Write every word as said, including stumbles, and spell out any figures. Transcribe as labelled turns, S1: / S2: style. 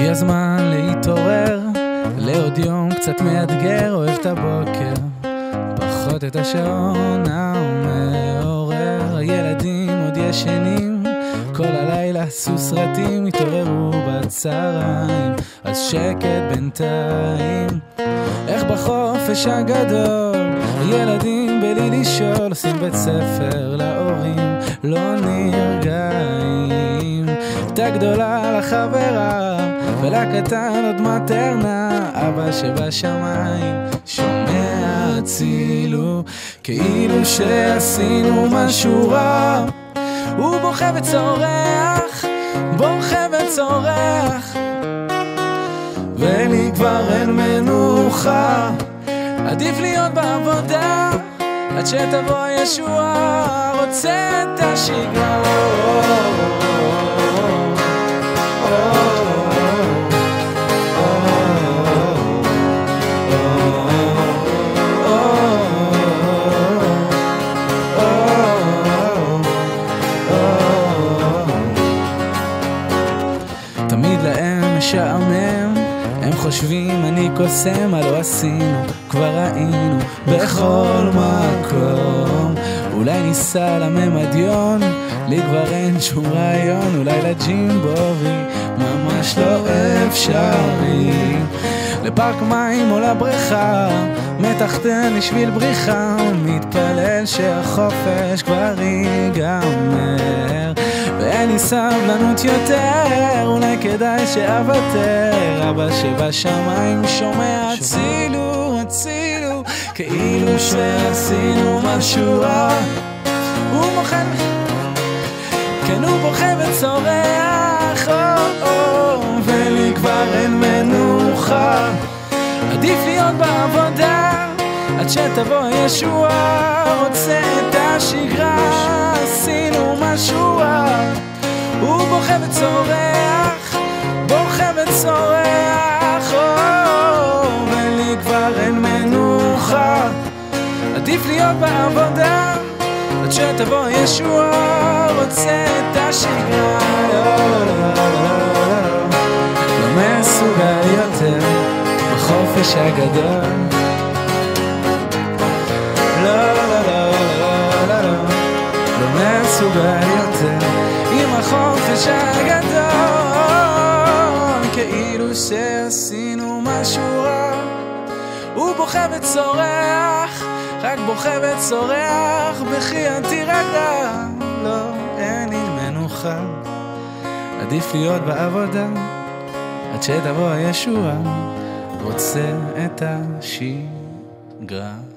S1: הגיע הזמן להתעורר, לעוד יום קצת מאתגר, אוהב את הבוקר, פחות את השעון המעורר. הילדים עוד ישנים, כל הלילה עשו סרטים, התעוררו בצהריים, אז שקט בינתיים. איך בחופש הגדול, ילדים בלי לשאול, עושים בית ספר להורים, לא נרגעים. תא גדולה לחברה, ולקטן עוד מטרנה, אבא שבשמיים שומע צילו, כאילו שעשינו משהו רע. הוא בוכה וצורח, בוכה וצורח, ולי כבר אין מנוחה. עדיף להיות בעבודה עד שתבוא ישועה, רוצה את השגרה. תמיד להם משעמם, הם חושבים אני קוסם, מה לא עשינו, כבר ראינו בכל מקום. אולי ניסע לממדיון, לי כבר אין שום רעיון, אולי לג'ימבורי, ממש לא אפשרי. לפארק מים או לבריכה, מתחתן לשביל בריחה, מתפלל שהחופש כבר ייגמר, ואין לי סבלנות יותר, אולי כדאי שאוותר. אבא שבשמיים שומע הצילו, הצילו, כאילו שעשינו משהו רע. הוא מוכן, כן הוא בוכה וצורח, או, או, ולי כבר אין מנוחה. עדיף להיות בעבודה עד שתבוא ישועה, רוצה את השגרה, עשינו משהו רע. הוא בוכה וצורח, בוכה וצורח, או, ולי כבר אין מנוחה. עדיף להיות בעבודה עד שתבוא ישועה, רוצה את השגרה. לא מסוגל יותר בחופש הגדול, לא, לא, לא, לא, לא, לא, לא מסוגל יותר עם החופש הגדול, כאילו שעשינו משהו רע. הוא בוכה וצורח, רק בוכה וצורח, בכי אל תירגע, לא, אין לי מנוחה. עדיף להיות בעבודה עד שתבוא הישועה, רוצה את השגרה.